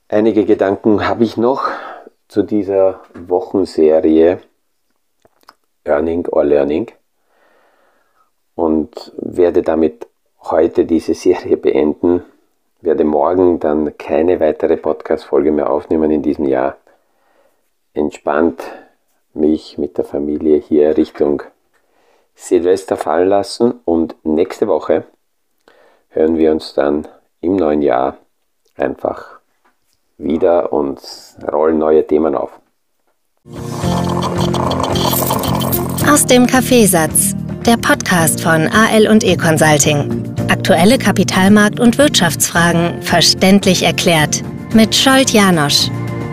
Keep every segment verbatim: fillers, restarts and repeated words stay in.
Einige Gedanken habe ich noch zu dieser Wochenserie Earning or Learning und werde damit heute diese Serie beenden. Werde morgen dann keine weitere Podcast-Folge mehr aufnehmen in diesem Jahr. Entspannt mich mit der Familie hier Richtung Silvester fallen lassen und nächste Woche hören wir uns dann im neuen Jahr einfach wieder und rollen neue Themen auf. Aus dem Kaffeesatz, der Podcast von A L und E Consulting. Aktuelle Kapitalmarkt- und Wirtschaftsfragen verständlich erklärt mit Scholt Janosch.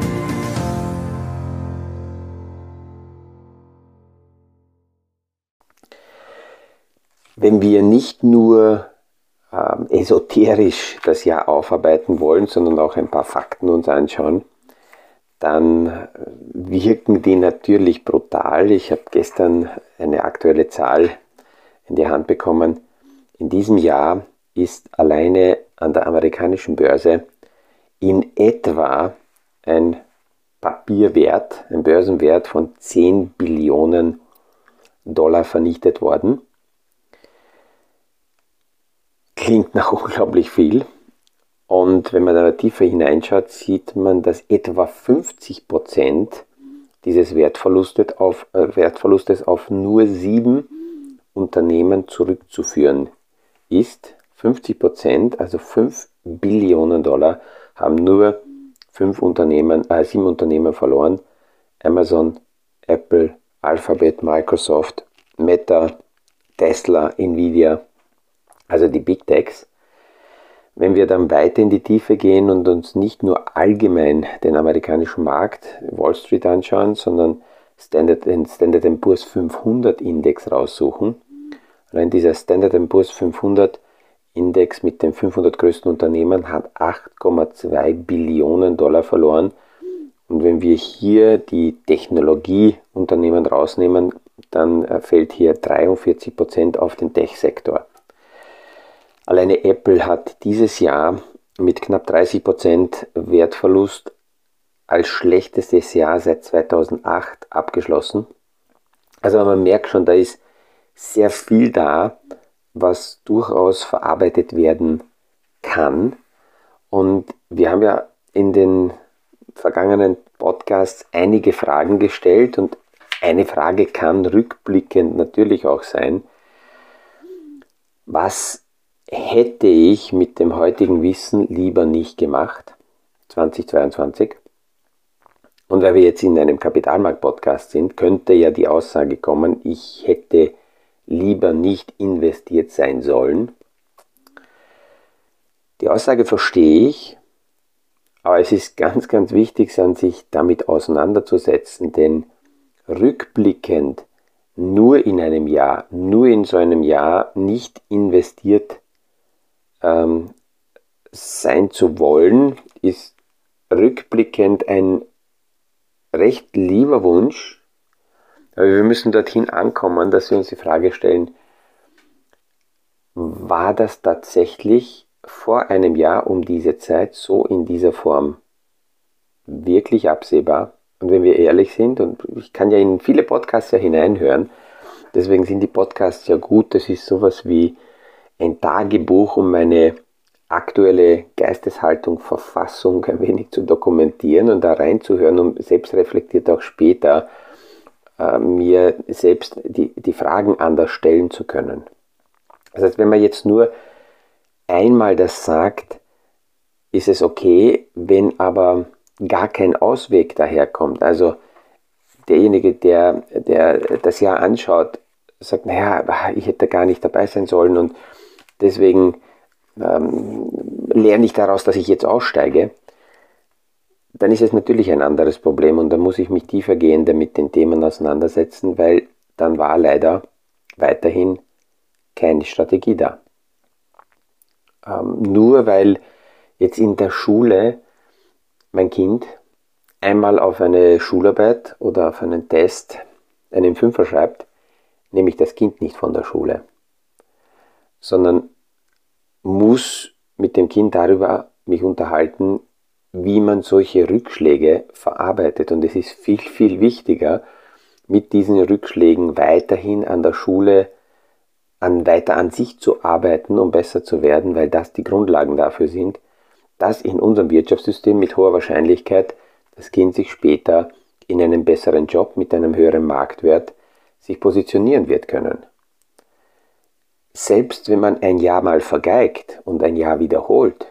Wenn wir nicht nur ähm, esoterisch das Jahr aufarbeiten wollen, sondern auch ein paar Fakten uns anschauen, dann wirken die natürlich brutal. Ich habe gestern eine aktuelle Zahl in die Hand bekommen. In diesem Jahr ist alleine an der amerikanischen Börse in etwa ein Papierwert, ein Börsenwert von zehn Billionen Dollar vernichtet worden. Klingt nach unglaublich viel. Und wenn man da tiefer hineinschaut, sieht man, dass etwa fünfzig Prozent dieses Wertverlustes auf, äh, Wertverlustes auf nur sieben Unternehmen zurückzuführen ist. fünfzig Prozent, also fünf Billionen Dollar, haben nur fünf Unternehmen, äh, sieben Unternehmen verloren. Amazon, Apple, Alphabet, Microsoft, Meta, Tesla, Nvidia, also die Big Techs. Wenn wir dann weiter in die Tiefe gehen und uns nicht nur allgemein den amerikanischen Markt, Wall Street anschauen, sondern Standard, den Standard and Poor's fünfhundert Index raussuchen, allein dieser Standard and Poor's fünfhundert Index mit den fünfhundert größten Unternehmen hat acht Komma zwei Billionen Dollar verloren. Und wenn wir hier die Technologieunternehmen rausnehmen, dann fällt hier dreiundvierzig Prozent auf den Tech-Sektor. Alleine Apple hat dieses Jahr mit knapp dreißig Prozent Wertverlust als schlechtestes Jahr seit zweitausendacht abgeschlossen. Also man merkt schon, da ist sehr viel da, was durchaus verarbeitet werden kann. Und wir haben ja in den vergangenen Podcasts einige Fragen gestellt und eine Frage kann rückblickend natürlich auch sein: Was hätte ich mit dem heutigen Wissen lieber nicht gemacht, zweitausendzweiundzwanzig? Und weil wir jetzt in einem Kapitalmarkt-Podcast sind, könnte ja die Aussage kommen, ich hätte lieber nicht investiert sein sollen. Die Aussage verstehe ich, aber es ist ganz, ganz wichtig, sich damit auseinanderzusetzen, denn rückblickend nur in einem Jahr, nur in so einem Jahr nicht investiert ähm, sein zu wollen, ist rückblickend ein recht lieber Wunsch. Aber wir müssen dorthin ankommen, dass wir uns die Frage stellen, war das tatsächlich vor einem Jahr um diese Zeit so in dieser Form wirklich absehbar? Und wenn wir ehrlich sind, und ich kann ja in viele Podcasts ja hineinhören, deswegen sind die Podcasts ja gut, das ist sowas wie ein Tagebuch, um meine aktuelle Geisteshaltung, Verfassung ein wenig zu dokumentieren und da reinzuhören, um selbstreflektiert auch später äh, mir selbst die, die Fragen anders stellen zu können. Das heißt, wenn man jetzt nur einmal das sagt, ist es okay, wenn aber gar kein Ausweg daherkommt. Also derjenige, der, der das Jahr anschaut, sagt, naja, ich hätte gar nicht dabei sein sollen und deswegen ähm, lerne ich daraus, dass ich jetzt aussteige, dann ist es natürlich ein anderes Problem und da muss ich mich tiefergehend mit den Themen auseinandersetzen, weil dann war leider weiterhin keine Strategie da. Ähm, nur weil jetzt in der Schule mein Kind einmal auf eine Schularbeit oder auf einen Test einen Fünfer schreibt, nehme ich das Kind nicht von der Schule, sondern muss mit dem Kind darüber mich unterhalten, wie man solche Rückschläge verarbeitet. Und es ist viel, viel wichtiger, mit diesen Rückschlägen weiterhin an der Schule, an, weiter an sich zu arbeiten, um besser zu werden, weil das die Grundlagen dafür sind, dass in unserem Wirtschaftssystem mit hoher Wahrscheinlichkeit das Kind sich später in einem besseren Job mit einem höheren Marktwert sich positionieren wird können. Selbst wenn man ein Jahr mal vergeigt und ein Jahr wiederholt,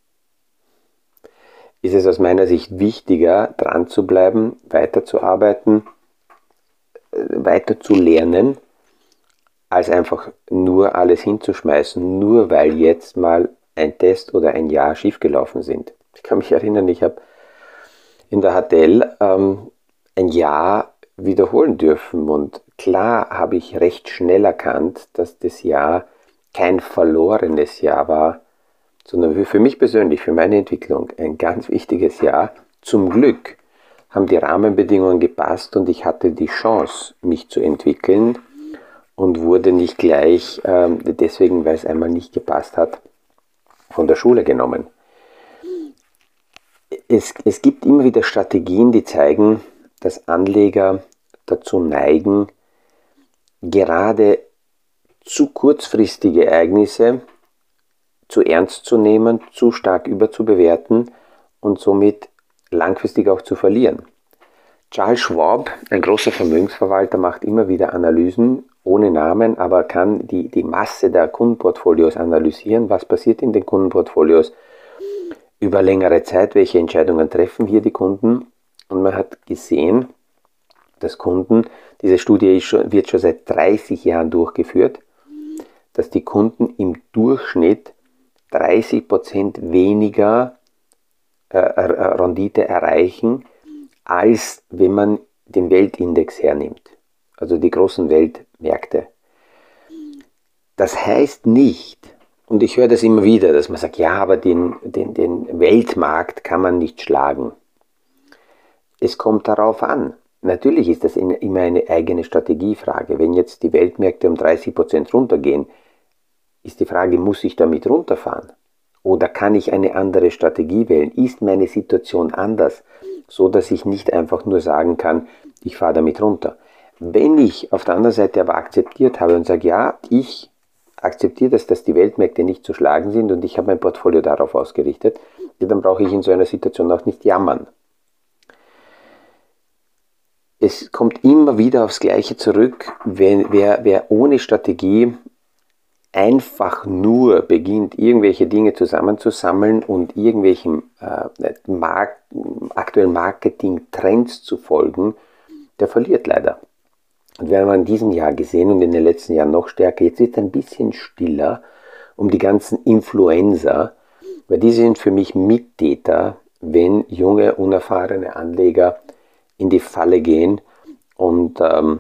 ist es aus meiner Sicht wichtiger, dran zu bleiben, weiterzuarbeiten, weiter zu lernen, als einfach nur alles hinzuschmeißen, nur weil jetzt mal ein Test oder ein Jahr schiefgelaufen sind. Ich kann mich erinnern, ich habe in der H T L ähm, ein Jahr wiederholen dürfen und klar habe ich recht schnell erkannt, dass das Jahr kein verlorenes Jahr war, sondern für mich persönlich, für meine Entwicklung ein ganz wichtiges Jahr. Zum Glück haben die Rahmenbedingungen gepasst und ich hatte die Chance, mich zu entwickeln und wurde nicht gleich, ähm, deswegen, weil es einmal nicht gepasst hat, von der Schule genommen. Es, es gibt immer wieder Strategien, die zeigen, dass Anleger dazu neigen, gerade zu kurzfristige Ereignisse zu ernst zu nehmen, zu stark überzubewerten und somit langfristig auch zu verlieren. Charles Schwab, ein großer Vermögensverwalter, macht immer wieder Analysen ohne Namen, aber kann die, die Masse der Kundenportfolios analysieren. Was passiert in den Kundenportfolios über längere Zeit? Welche Entscheidungen treffen hier die Kunden? Und man hat gesehen, dass Kunden, diese Studie ist schon, wird schon seit dreißig Jahren durchgeführt, dass die Kunden im Durchschnitt dreißig Prozent weniger äh, Rendite erreichen, als wenn man den Weltindex hernimmt, also die großen Weltmärkte. Das heißt nicht, und ich höre das immer wieder, dass man sagt, ja, aber den, den, den Weltmarkt kann man nicht schlagen. Es kommt darauf an. Natürlich ist das immer eine eigene Strategiefrage. Wenn jetzt die Weltmärkte um dreißig Prozent runtergehen, ist die Frage, muss ich damit runterfahren? Oder kann ich eine andere Strategie wählen? Ist meine Situation anders, so dass ich nicht einfach nur sagen kann, ich fahre damit runter? Wenn ich auf der anderen Seite aber akzeptiert habe und sage, ja, ich akzeptiere das, dass die Weltmärkte nicht zu schlagen sind und ich habe mein Portfolio darauf ausgerichtet, dann brauche ich in so einer Situation auch nicht jammern. Es kommt immer wieder aufs Gleiche zurück, wenn, wer, wer ohne Strategie einfach nur beginnt, irgendwelche Dinge zusammenzusammeln und irgendwelchen äh, Mark aktuellen Marketing-Trends zu folgen, der verliert leider. Und wir haben in diesem Jahr gesehen und in den letzten Jahren noch stärker, jetzt ist es ein bisschen stiller um die ganzen Influencer, weil die sind für mich Mittäter, wenn junge, unerfahrene Anleger in die Falle gehen und ähm,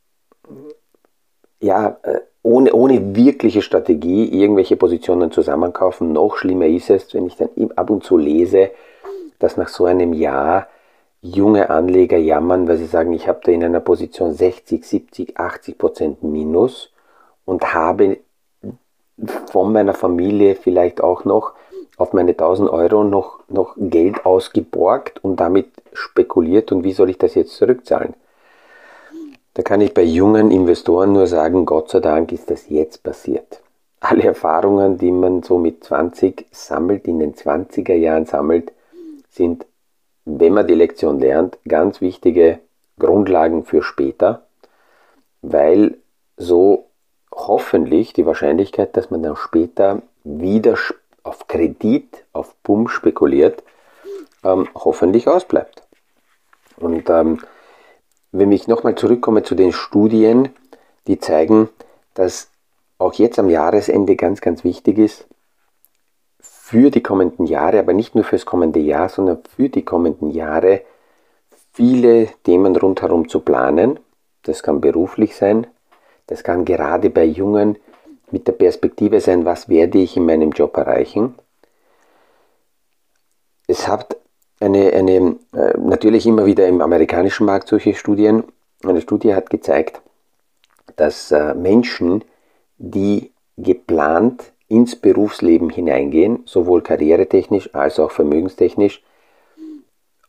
ja, äh, Ohne, ohne wirkliche Strategie irgendwelche Positionen zusammenkaufen. Noch schlimmer ist es, wenn ich dann ab und zu lese, dass nach so einem Jahr junge Anleger jammern, weil sie sagen, ich habe da in einer Position sechzig, siebzig, achtzig Prozent Minus und habe von meiner Familie vielleicht auch noch auf meine tausend Euro noch, noch Geld ausgeborgt und damit spekuliert und wie soll ich das jetzt zurückzahlen? Da kann ich bei jungen Investoren nur sagen, Gott sei Dank ist das jetzt passiert. Alle Erfahrungen, die man so mit zwanzig sammelt, in den zwanziger Jahren sammelt, sind, wenn man die Lektion lernt, ganz wichtige Grundlagen für später, weil so hoffentlich die Wahrscheinlichkeit, dass man dann später wieder auf Kredit, auf Pump spekuliert, ähm, hoffentlich ausbleibt. Und ähm, wenn ich nochmal zurückkomme zu den Studien, die zeigen, dass auch jetzt am Jahresende ganz, ganz wichtig ist, für die kommenden Jahre, aber nicht nur fürs kommende Jahr, sondern für die kommenden Jahre viele Themen rundherum zu planen. Das kann beruflich sein, das kann gerade bei Jungen mit der Perspektive sein, was werde ich in meinem Job erreichen. Es hat Eine, eine, äh, natürlich immer wieder im amerikanischen Markt solche Studien. Eine Studie hat gezeigt, dass äh, Menschen, die geplant ins Berufsleben hineingehen, sowohl karrieretechnisch als auch vermögenstechnisch,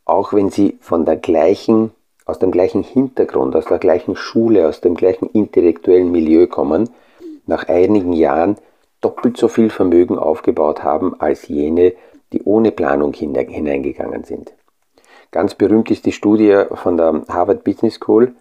auch wenn sie von der gleichen, aus dem gleichen Hintergrund, aus der gleichen Schule, aus dem gleichen intellektuellen Milieu kommen, nach einigen Jahren doppelt so viel Vermögen aufgebaut haben als jene, die ohne Planung hineingegangen sind. Ganz berühmt ist die Studie von der Harvard Business School.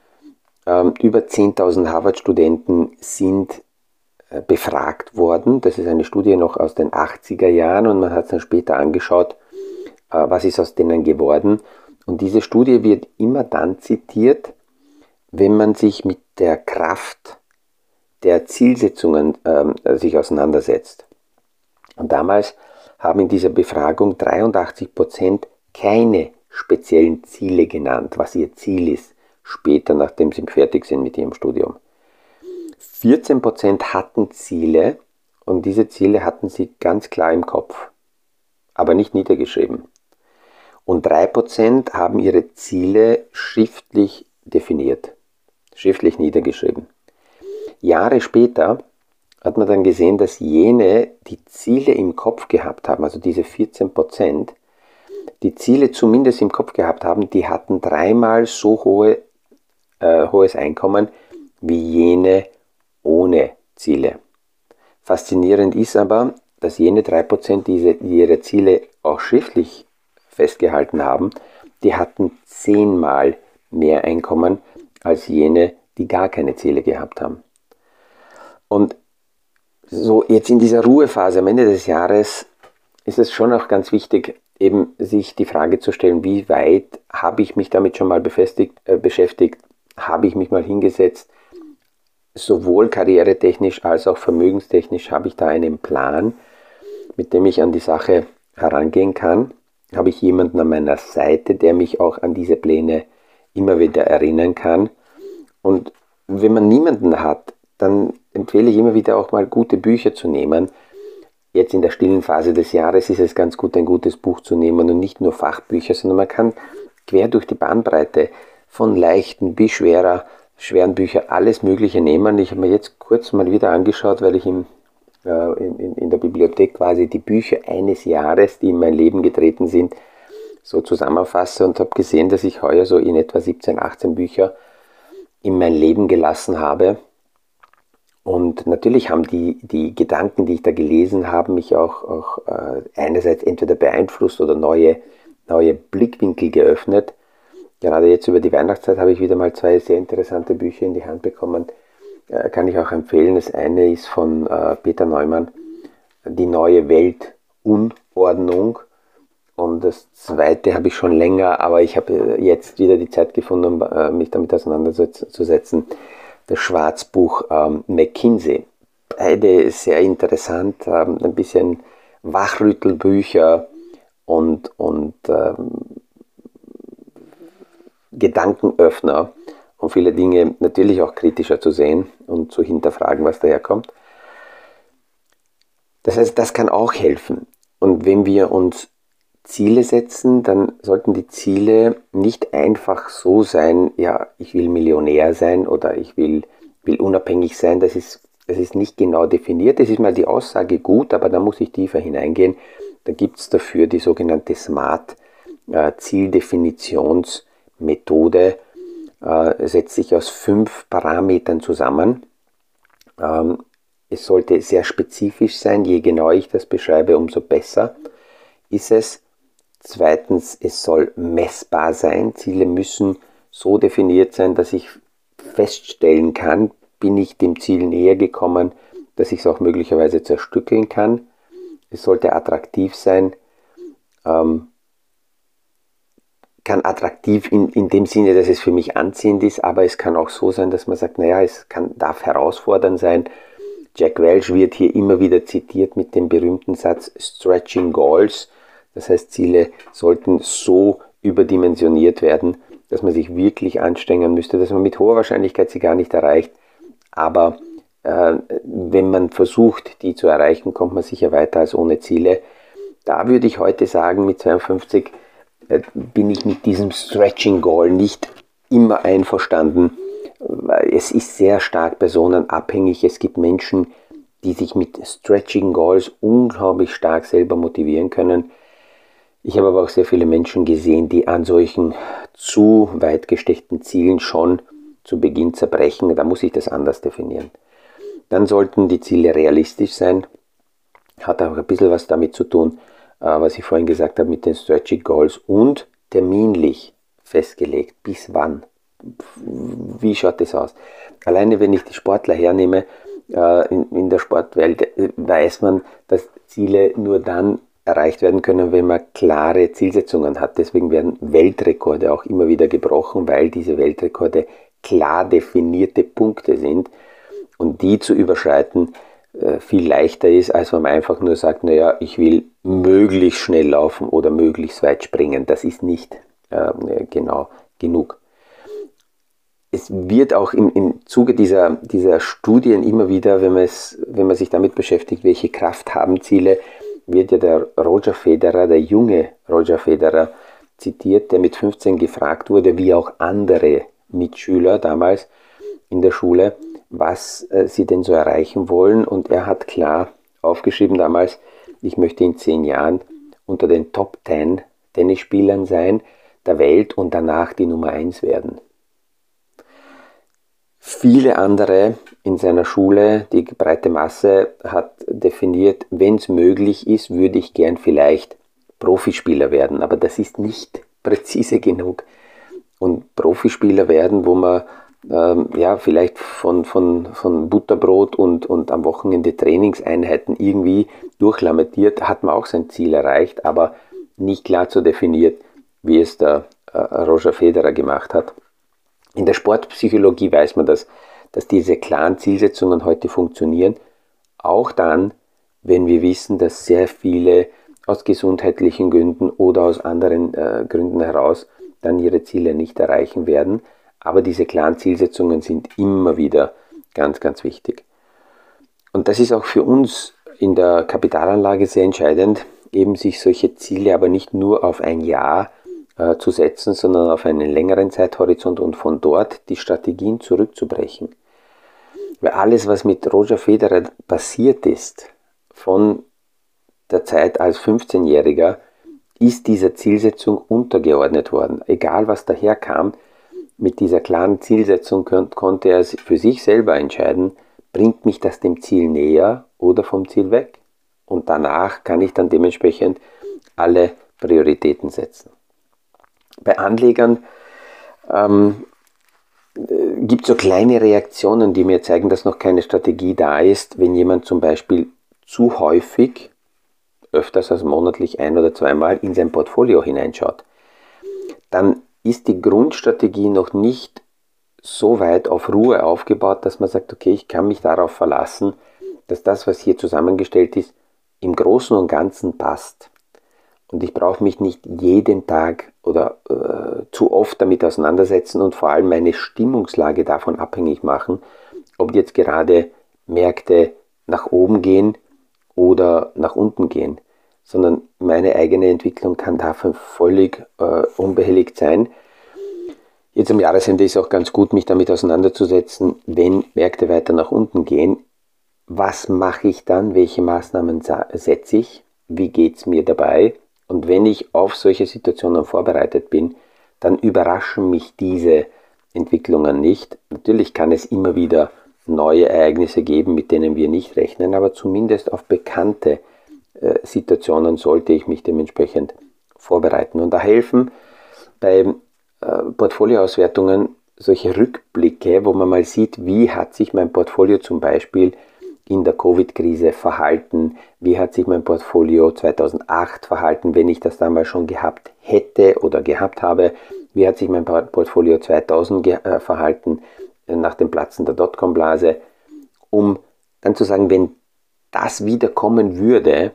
Ähm, über zehntausend Harvard-Studenten sind äh, befragt worden. Das ist eine Studie noch aus den achtziger Jahren und man hat es dann später angeschaut, äh, was ist aus denen geworden. Und diese Studie wird immer dann zitiert, wenn man sich mit der Kraft der Zielsetzungen äh, sich auseinandersetzt. Und damals haben in dieser Befragung dreiundachtzig Prozent keine speziellen Ziele genannt, was ihr Ziel ist, später, nachdem sie fertig sind mit ihrem Studium. vierzehn Prozent hatten Ziele und diese Ziele hatten sie ganz klar im Kopf, aber nicht niedergeschrieben. Und drei Prozent haben ihre Ziele schriftlich definiert, schriftlich niedergeschrieben. Jahre später hat man dann gesehen, dass jene, die Ziele im Kopf gehabt haben, also diese vierzehn Prozent, die Ziele zumindest im Kopf gehabt haben, die hatten dreimal so hohe, äh, hohes Einkommen wie jene ohne Ziele. Faszinierend ist aber, dass jene drei Prozent, die, die ihre Ziele auch schriftlich festgehalten haben, die hatten zehnmal mehr Einkommen als jene, die gar keine Ziele gehabt haben. Und so jetzt in dieser Ruhephase am Ende des Jahres ist es schon auch ganz wichtig, eben sich die Frage zu stellen, wie weit habe ich mich damit schon mal befestigt, äh, beschäftigt, habe ich mich mal hingesetzt, sowohl karrieretechnisch als auch vermögenstechnisch habe ich da einen Plan, mit dem ich an die Sache herangehen kann. Habe ich jemanden an meiner Seite, der mich auch an diese Pläne immer wieder erinnern kann. Und wenn man niemanden hat, dann empfehle ich immer wieder auch mal gute Bücher zu nehmen. Jetzt in der stillen Phase des Jahres ist es ganz gut, ein gutes Buch zu nehmen und nicht nur Fachbücher, sondern man kann quer durch die Bandbreite von leichten bis schwerer, schweren Büchern alles Mögliche nehmen. Ich habe mir jetzt kurz mal wieder angeschaut, weil ich im, äh, in, in der Bibliothek quasi die Bücher eines Jahres, die in mein Leben getreten sind, so zusammenfasse und habe gesehen, dass ich heuer so in etwa siebzehn, achtzehn Bücher in mein Leben gelassen habe. Und natürlich haben die, die Gedanken, die ich da gelesen habe, mich auch, auch äh, einerseits entweder beeinflusst oder neue, neue Blickwinkel geöffnet. Gerade jetzt über die Weihnachtszeit habe ich wieder mal zwei sehr interessante Bücher in die Hand bekommen. Äh, kann ich auch empfehlen. Das eine ist von äh, Peter Neumann, Die neue Weltunordnung. Und das zweite habe ich schon länger, aber ich habe jetzt wieder die Zeit gefunden, um äh, mich damit auseinanderzusetzen. Das Schwarzbuch ähm, McKinsey. Beide sehr interessant, ähm, ein bisschen Wachrüttelbücher und, und ähm, Gedankenöffner, um viele Dinge natürlich auch kritischer zu sehen und zu hinterfragen, was daherkommt. Das heißt, das kann auch helfen. Und wenn wir uns Ziele setzen, dann sollten die Ziele nicht einfach so sein, ja, ich will Millionär sein oder ich will, will unabhängig sein. Das ist, das ist nicht genau definiert. Es ist mal die Aussage gut, aber da muss ich tiefer hineingehen. Da gibt es dafür die sogenannte Smart-Zieldefinitionsmethode. Äh, setzt sich aus fünf Parametern zusammen. Ähm, es sollte sehr spezifisch sein. Je genauer ich das beschreibe, umso besser ist es. Zweitens, es soll messbar sein. Ziele müssen so definiert sein, dass ich feststellen kann, bin ich dem Ziel näher gekommen, dass ich es auch möglicherweise zerstückeln kann. Es sollte attraktiv sein, ähm, kann attraktiv in, in dem Sinne, dass es für mich anziehend ist, aber es kann auch so sein, dass man sagt, naja, es kann, darf herausfordernd sein. Jack Welch wird hier immer wieder zitiert mit dem berühmten Satz Stretching Goals. Das heißt, Ziele sollten so überdimensioniert werden, dass man sich wirklich anstrengen müsste, dass man mit hoher Wahrscheinlichkeit sie gar nicht erreicht. Aber äh, wenn man versucht, die zu erreichen, kommt man sicher weiter als ohne Ziele. Da würde ich heute sagen, mit zweiundfünfzig äh, bin ich mit diesem Stretching Goal nicht immer einverstanden. Es ist sehr stark personenabhängig. Es gibt Menschen, die sich mit Stretching Goals unglaublich stark selber motivieren können. Ich habe aber auch sehr viele Menschen gesehen, die an solchen zu weit gesteckten Zielen schon zu Beginn zerbrechen. Da muss ich das anders definieren. Dann sollten die Ziele realistisch sein. Hat auch ein bisschen was damit zu tun, was ich vorhin gesagt habe mit den Stretchy Goals, und terminlich festgelegt. Bis wann? Wie schaut das aus? Alleine wenn ich die Sportler hernehme, in der Sportwelt weiß man, dass Ziele nur dann erreicht werden können, wenn man klare Zielsetzungen hat. Deswegen werden Weltrekorde auch immer wieder gebrochen, weil diese Weltrekorde klar definierte Punkte sind und die zu überschreiten äh, viel leichter ist, als wenn man einfach nur sagt, naja, ich will möglichst schnell laufen oder möglichst weit springen. Das ist nicht äh, genau genug. Es wird auch im, im Zuge dieser, dieser Studien immer wieder, wenn man, es, wenn man sich damit beschäftigt, welche Kraft haben Ziele, wird ja der Roger Federer, der junge Roger Federer, zitiert, der mit fünfzehn gefragt wurde, wie auch andere Mitschüler damals in der Schule, was äh, sie denn so erreichen wollen. Und er hat klar aufgeschrieben damals, ich möchte in zehn Jahren unter den Top zehn Tennisspielern sein der Welt und danach die Nummer eins werden. Viele andere in seiner Schule, die breite Masse, hat definiert, wenn es möglich ist, würde ich gern vielleicht Profispieler werden. Aber das ist nicht präzise genug. Und Profispieler werden, wo man ähm, ja, vielleicht von, von, von Butterbrot und, und am Wochenende Trainingseinheiten irgendwie durchlamentiert, hat man auch sein Ziel erreicht, aber nicht klar so definiert, wie es der äh, Roger Federer gemacht hat. In der Sportpsychologie weiß man, dass, dass diese klaren Zielsetzungen heute funktionieren, auch dann, wenn wir wissen, dass sehr viele aus gesundheitlichen Gründen oder aus anderen äh, Gründen heraus dann ihre Ziele nicht erreichen werden. Aber diese klaren Zielsetzungen sind immer wieder ganz, ganz wichtig. Und das ist auch für uns in der Kapitalanlage sehr entscheidend, eben sich solche Ziele aber nicht nur auf ein Jahr äh, zu setzen, sondern auf einen längeren Zeithorizont und von dort die Strategien zurückzubrechen. Weil alles, was mit Roger Federer passiert ist, von der Zeit als fünfzehnjähriger, ist dieser Zielsetzung untergeordnet worden. Egal was daherkam, mit dieser klaren Zielsetzung könnt, konnte er für sich selber entscheiden, bringt mich das dem Ziel näher oder vom Ziel weg. Und danach kann ich dann dementsprechend alle Prioritäten setzen. Bei Anlegern ähm, gibt es so kleine Reaktionen, die mir zeigen, dass noch keine Strategie da ist. Wenn jemand zum Beispiel zu häufig, öfters als monatlich ein- oder zweimal, in sein Portfolio hineinschaut, dann ist die Grundstrategie noch nicht so weit auf Ruhe aufgebaut, dass man sagt, okay, ich kann mich darauf verlassen, dass das, was hier zusammengestellt ist, im Großen und Ganzen passt. Und ich brauche mich nicht jeden Tag oder äh, zu oft damit auseinandersetzen und vor allem meine Stimmungslage davon abhängig machen, ob jetzt gerade Märkte nach oben gehen oder nach unten gehen, sondern meine eigene Entwicklung kann davon völlig äh, unbehelligt sein. Jetzt am Jahresende ist auch ganz gut, mich damit auseinanderzusetzen, wenn Märkte weiter nach unten gehen, was mache ich dann, welche Maßnahmen setze ich, wie geht es mir dabei? Und wenn ich auf solche Situationen vorbereitet bin, dann überraschen mich diese Entwicklungen nicht. Natürlich kann es immer wieder neue Ereignisse geben, mit denen wir nicht rechnen, aber zumindest auf bekannte äh, Situationen sollte ich mich dementsprechend vorbereiten. Und da helfen bei äh, Portfolioauswertungen solche Rückblicke, wo man mal sieht, wie hat sich mein Portfolio zum Beispiel in der Covid-Krise verhalten, wie hat sich mein Portfolio zweitausendacht verhalten, wenn ich das damals schon gehabt hätte oder gehabt habe, wie hat sich mein Portfolio zweitausend äh, verhalten, äh, nach dem Platzen der Dotcom-Blase, um dann zu sagen, wenn das wieder kommen würde,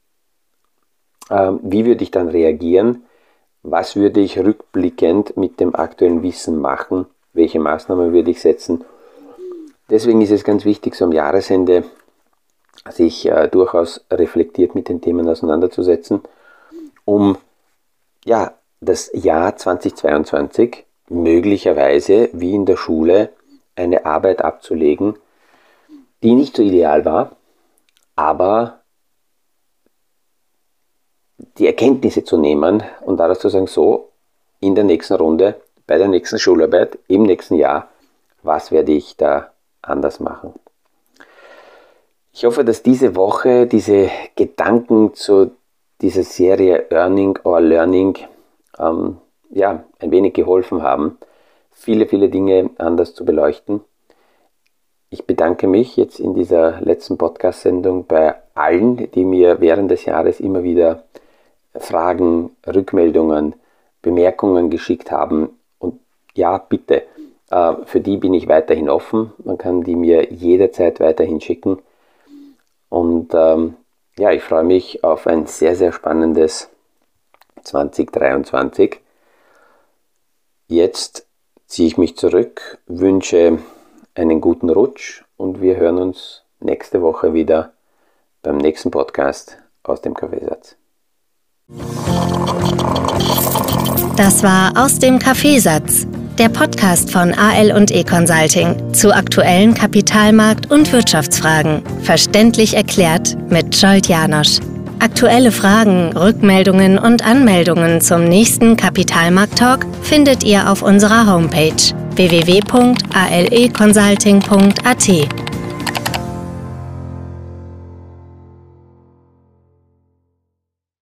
äh, wie würde ich dann reagieren, was würde ich rückblickend mit dem aktuellen Wissen machen, welche Maßnahmen würde ich setzen. Deswegen ist es ganz wichtig, so am Jahresende sich äh, durchaus reflektiert mit den Themen auseinanderzusetzen, um ja, das Jahr zweitausendzweiundzwanzig möglicherweise wie in der Schule eine Arbeit abzulegen, die nicht so ideal war, aber die Erkenntnisse zu nehmen und daraus zu sagen, so, in der nächsten Runde, bei der nächsten Schularbeit, im nächsten Jahr, was werde ich da anders machen. Ich hoffe, dass diese Woche diese Gedanken zu dieser Serie Earning or Learning ähm, ja, ein wenig geholfen haben, viele, viele Dinge anders zu beleuchten. Ich bedanke mich jetzt in dieser letzten Podcast-Sendung bei allen, die mir während des Jahres immer wieder Fragen, Rückmeldungen, Bemerkungen geschickt haben. Und ja, bitte, äh, für die bin ich weiterhin offen. Man kann die mir jederzeit weiterhin schicken. Und ähm, ja, ich freue mich auf ein sehr, sehr spannendes zwanzig dreiundzwanzig. Jetzt ziehe ich mich zurück, wünsche einen guten Rutsch und wir hören uns nächste Woche wieder beim nächsten Podcast aus dem Kaffeesatz. Das war Aus dem Kaffeesatz, der Podcast von A L und E Consulting zu aktuellen Kapitalmarkt- und Wirtschaftsfragen. Verständlich erklärt mit Scholt Janosch. Aktuelle Fragen, Rückmeldungen und Anmeldungen zum nächsten Kapitalmarkt-Talk findet ihr auf unserer Homepage w w w punkt a l e consulting punkt a t.